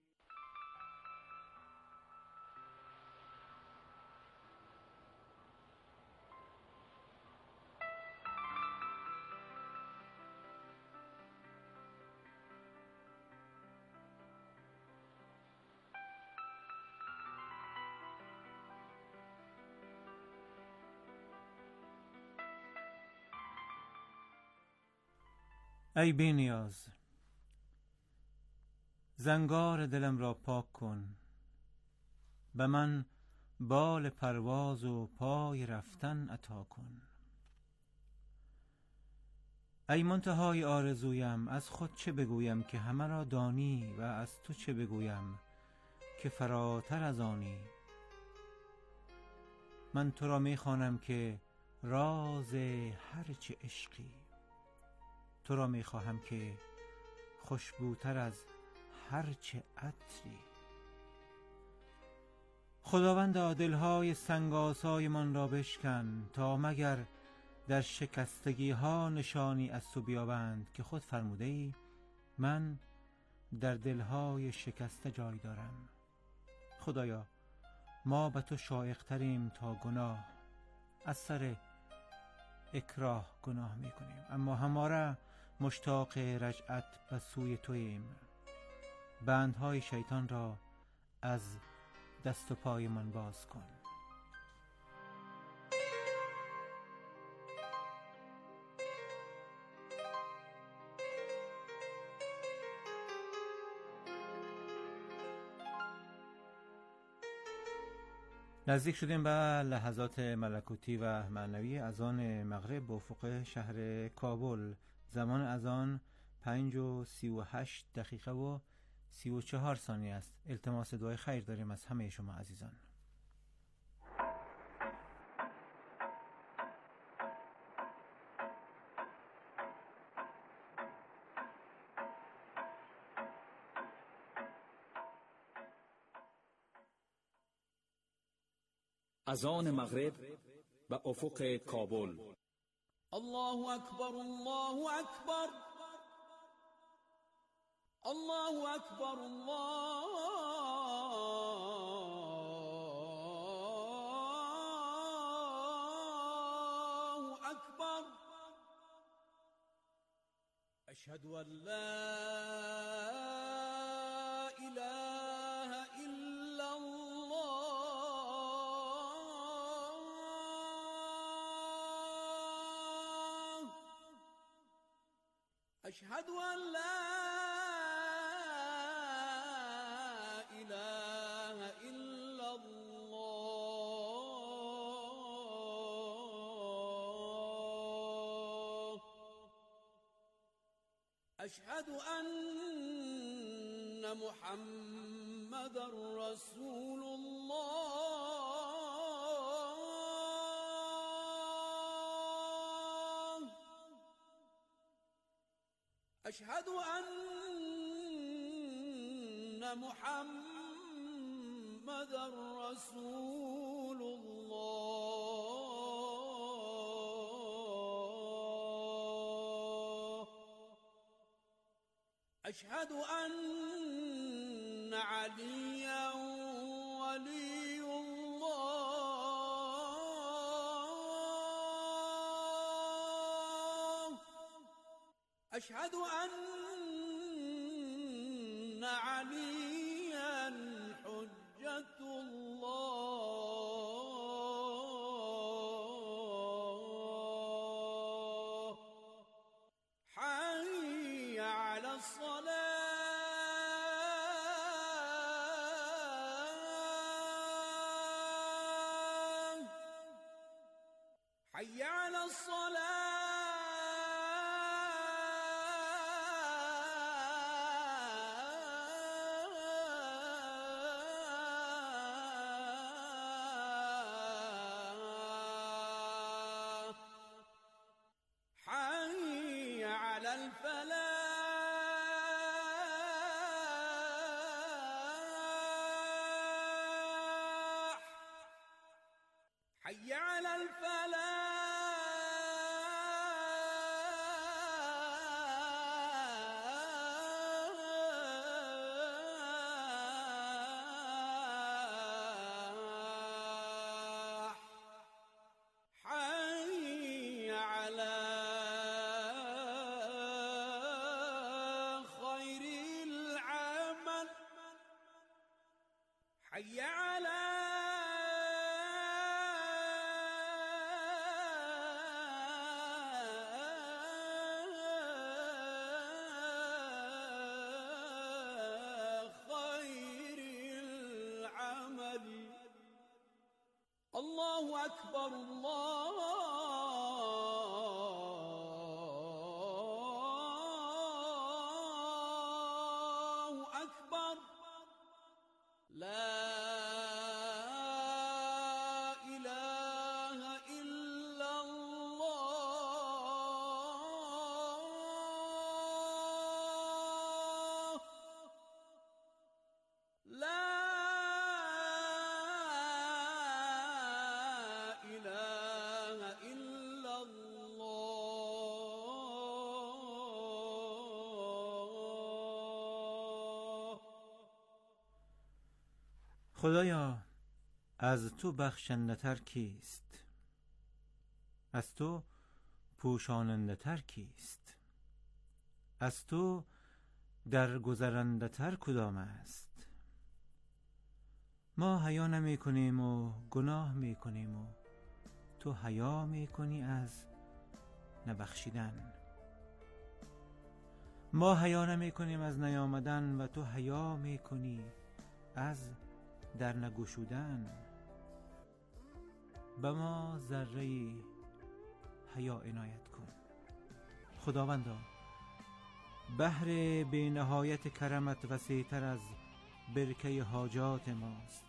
ای بی نیاز، زنگار دلم را پاک کن، به من بال پرواز و پای رفتن عطا کن. ای منتهای آرزویم، از خود چه بگویم که همه را دانی و از تو چه بگویم که فراتر از آنی. من تو را می خوانم که راز هرچه عشقی، تو را می خواهم که خوشبوتر از هرچه عطری. خداوندا دلهای سنگاسای من را بشکن تا مگر در شکستگی ها نشانی از تو بیابند که خود فرموده ای من در دلهای شکسته جای دارم. خدایا ما به تو شایق تریم تا گناه، از سر اکراه گناه می کنیم، اما هماره مشتاق رجعت به سوی توییم. بندهای شیطان را از دست و پای من باز کن. نزدیک شدیم به لحظات ملکوتی و معنوی اذان مغرب به افق شهر کابل. زمان اذان پنج و سی و هشت دقیقه و سی و چهار ثانیه است. التماس دعای خیر داریم از همه شما عزیزان. اذان مغرب به افق کابل. الله اکبر، الله اکبر، الله اکبر، الله اکبر. اشهد ان لا اله الا الله. اشهد ان لا اله الا الله. اشهد ان محمد رسول الله. اشهد ان محمد رسول الله. اشهد ان عليا ولي الله. اشهد ان عليا حجة الله. حي على الصلاة، حي على الصلاة، حي على الفلاح، حي على الفلاح، حي على خير العمل، حي على خير العمل. الله أكبر، الله أكبر. لا إله إلا الله. لا إله إلا الله. خدایا از تو بخشنده تر کیست؟ از تو پوشاننده تر کیست؟ از تو در گذرنده تر کدام است؟ ما حیا نمی کنیم و گناه می کنیم و تو حیا می کنی از نبخشیدن. ما حیا نمی کنیم از نیامدن و تو حیا می کنی از در نگشودن. به ما ذره حیا عنایت کن. خداوندا بحر بی نهایت کرمت وسیع‌تر از برکه حاجات ماست.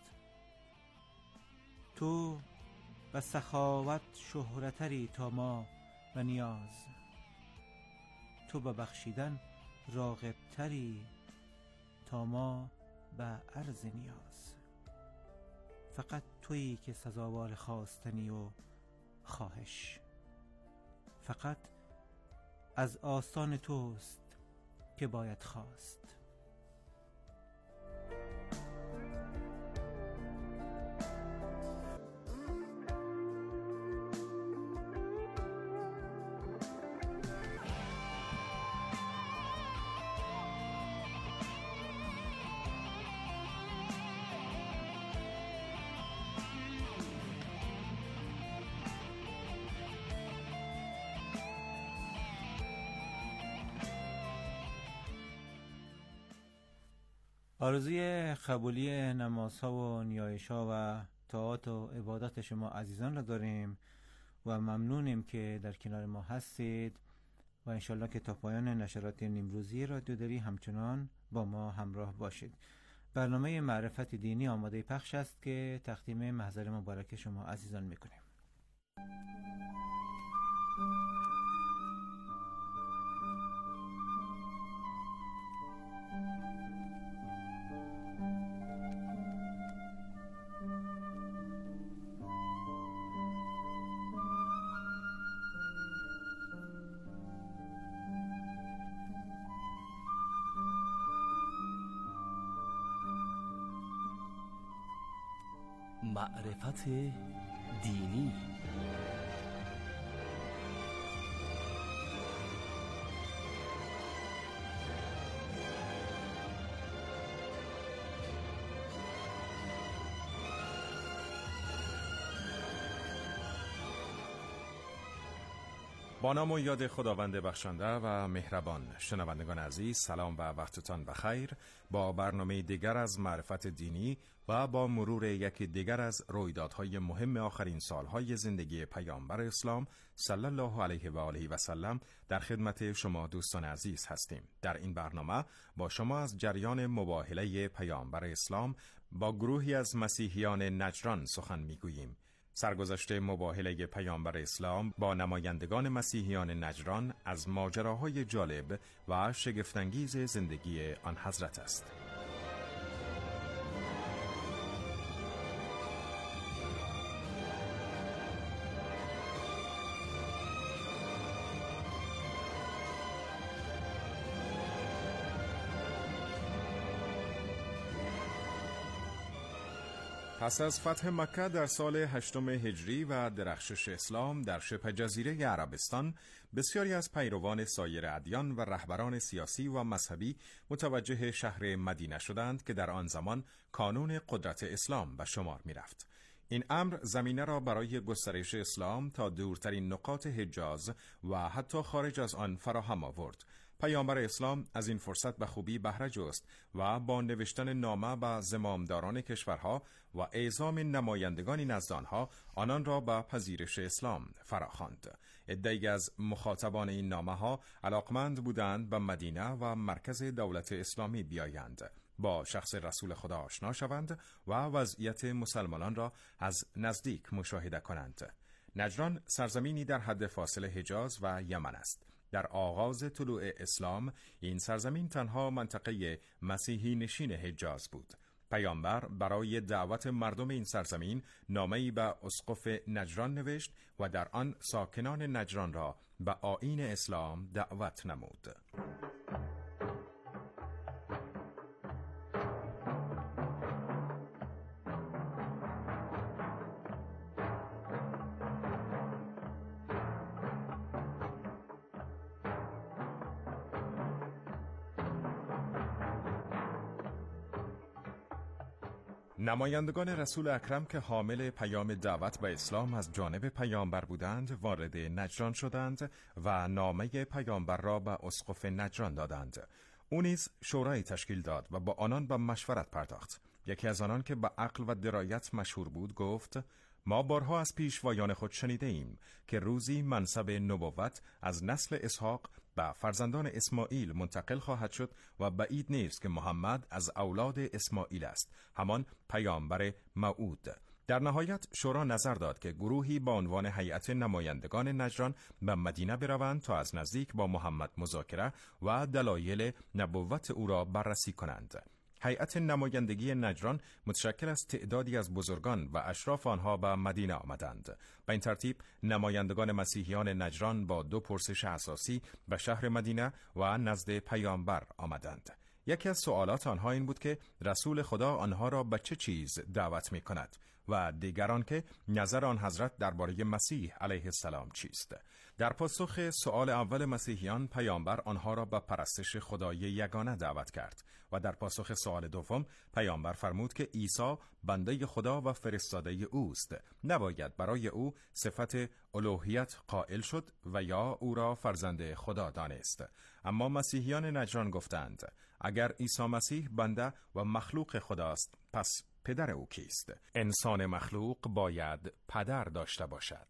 تو و سخاوت شهرتری تا ما و نیاز. تو به بخشیدن راغبتری تا ما به عرض نیاز. فقط تویی که سزاوار خواستنی و خواهش. فقط از آستان توست که باید خواست. آرزوی قبولی نمازها و نیایش‌ها و طاعات و عبادات شما عزیزان را داریم و ممنونیم که در کنار ما هستید و انشالله که تا پایان نشرات نیمروزی رادیو دری همچنان با ما همراه باشید. برنامه معرفت دینی آماده پخش است که تقدیم محضر مبارک شما عزیزان میکنیم. معرفت دینی. با نام و یاد خداوند بخشنده و مهربان. شنوندگان عزیز سلام و وقتتان بخیر. با برنامه دیگر از معرفت دینی و با مرور یکی دیگر از رویدادهای مهم آخرین سالهای زندگی پیامبر اسلام صلی الله علیه و آله و سلم در خدمت شما دوستان عزیز هستیم. در این برنامه با شما از جریان مباهله پیامبر اسلام با گروهی از مسیحیان نجران سخن میگوییم. سرگذشت مباهله پیامبر اسلام با نمایندگان مسیحیان نجران از ماجراهای جالب و شگفت‌انگیز زندگی آن حضرت است. پس از فتح مکه در سال هشتم هجری و درخشش اسلام در شبه جزیره عربستان، بسیاری از پیروان سایر ادیان و رهبران سیاسی و مذهبی متوجه شهر مدینه شدند که در آن زمان کانون قدرت اسلام به شمار می رفت. این امر زمینه را برای گسترش اسلام تا دورترین نقاط حجاز و حتی خارج از آن فراهم آورد. پیامبر اسلام از این فرصت به خوبی بهره جست و با نوشتن نامه به زمامداران کشورها و اعزام نمایندگانی نزد آنها آنان را به پذیرش اسلام فراخواند. عده‌ای از مخاطبان این نامه ها علاقمند بودند به مدینه و مرکز دولت اسلامی بیایند، با شخص رسول خدا آشنا شوند و وضعیت مسلمانان را از نزدیک مشاهده کنند. نجران سرزمینی در حد فاصله حجاز و یمن است. در آغاز طلوع اسلام این سرزمین تنها منطقه مسیحی نشین حجاز بود. پیامبر برای دعوت مردم این سرزمین نامه‌ای به اسقف نجران نوشت و در آن ساکنان نجران را به آیین اسلام دعوت نمود. نمایندگان رسول اکرم که حامل پیام دعوت به اسلام از جانب پیامبر بودند وارد نجران شدند و نامه پیامبر را به اسقف نجران دادند. او نیز شورای تشکیل داد و با آنان به مشورت پرداخت. یکی از آنان که به عقل و درایت مشهور بود گفت: ما بارها از پیشوایان خود شنیده ایم که روزی منصب نبوت از نسل اسحاق به فرزندان اسماعیل منتقل خواهد شد و بعید نیست که محمد از اولاد اسماعیل است، همان پیامبر موعود. در نهایت شورا نظر داد که گروهی با عنوان هیئت نمایندگان نجران به مدینه بروند تا از نزدیک با محمد مذاکره و دلایل نبوت او را بررسی کنند. هیئت نمایندگی نجران متشکل از تعدادی از بزرگان و اشراف آنها به مدینه آمدند. به این ترتیب نمایندگان مسیحیان نجران با دو پرسش اساسی به شهر مدینه و نزد پیامبر آمدند. یکی از سوالات آنها این بود که رسول خدا آنها را به چه چیز دعوت می کند و دیگران که نظر آن حضرت درباره مسیح علیه السلام چیست. در پاسخ سوال اول مسیحیان پیامبر آنها را به پرستش خدای یگانه دعوت کرد و در پاسخ سوال دوم پیامبر فرمود که عیسی بنده خدا و فرستاده اوست، نباید برای او صفت الوهیت قائل شد و یا او را فرزند خدا دانست. اما مسیحیان نجران گفتند: اگر عیسی مسیح بنده و مخلوق خداست، پس پدر او کیست؟ انسان مخلوق باید پدر داشته باشد.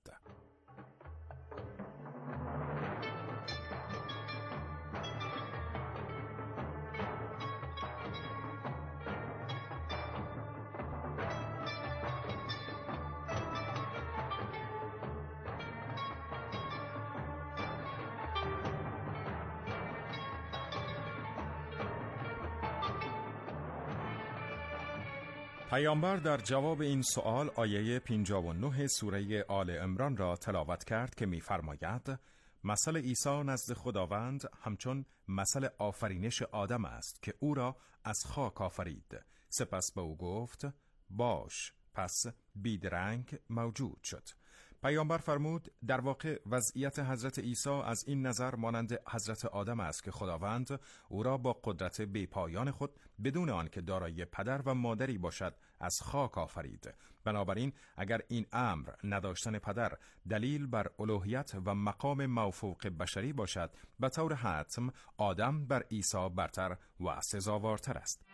پیامبر در جواب این سوال آیه پنجاه و نه سوره آل عمران را تلاوت کرد که می‌فرماید: مثل عیسی نزد خداوند همچون مثل آفرینش آدم است که او را از خاک آفرید. سپس به او گفت: باش. پس بیدرنگ موجود شد. پیامبر فرمود: در واقع وضعیت حضرت عیسی از این نظر مانند حضرت آدم است که خداوند او را با قدرت بی‌پایان خود بدون آنکه دارای پدر و مادری باشد از خاک آفرید. بنابراین اگر این امر نداشتن پدر دلیل بر الوهیت و مقام موفوق بشری باشد، به طور حتم آدم بر عیسی برتر و سزاوارتر است.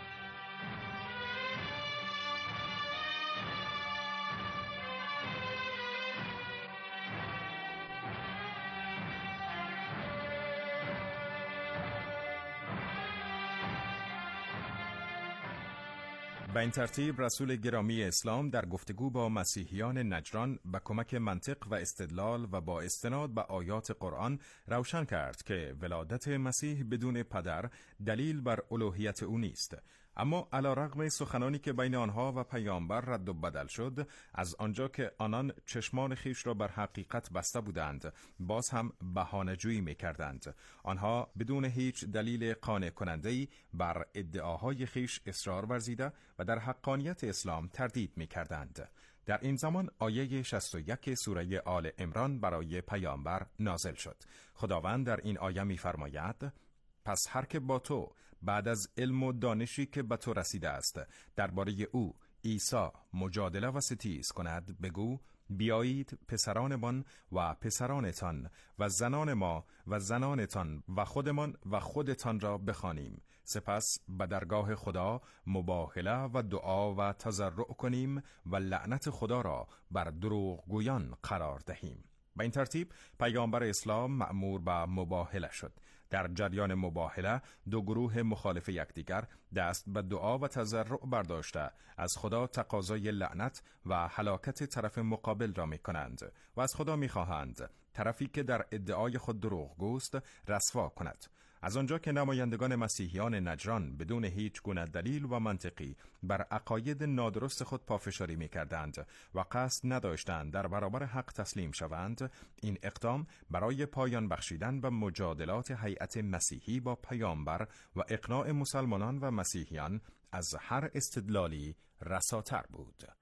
به این ترتیب رسول گرامی اسلام در گفتگو با مسیحیان نجران به کمک منطق و استدلال و با استناد به آیات قرآن روشن کرد که ولادت مسیح بدون پدر دلیل بر الوهیت او نیست. اما علیرغم سخنانی که بین آنها و پیامبر رد و بدل شد، از آنجا که آنان چشمان خیش را بر حقیقت بسته بودند، باز هم بهانه‌جویی می‌کردند. آنها بدون هیچ دلیل قانع کننده‌ای بر ادعاهای خیش اصرار ورزیده و در حقانیت اسلام تردید می‌کردند. در این زمان آیه شصت و یک سوره آل عمران برای پیامبر نازل شد. خداوند در این آیه می‌فرماید: پس هر که با تو بعد از علم و دانشی که به تو رسیده است درباره او عیسی مجادله و ستیز کند، بگو: بیایید پسرانمان و پسرانتان و زنان ما و زنانتان و خودمان و خودتان را بخوانیم، سپس به درگاه خدا مباهله و دعا و تضرع کنیم و لعنت خدا را بر دروغگویان قرار دهیم. به این ترتیب پیامبر اسلام مأمور به مباهله شد. در جریان مباهله دو گروه مخالف یکدیگر دست به دعا و تضرع برداشته از خدا تقاضای لعنت و هلاکت طرف مقابل را می کنند و از خدا می خواهند طرفی که در ادعای خود دروغگوست رسوا کند. از آنجا که نمایندگان مسیحیان نجران بدون هیچ گونه دلیل و منطقی بر عقاید نادرست خود پافشاری می‌کردند و قصد نداشتند در برابر حق تسلیم شوند، این اقدام برای پایان بخشیدن به مجادلات هیئت مسیحی با پیامبر و اقناع مسلمانان و مسیحیان از هر استدلالی رساتر بود.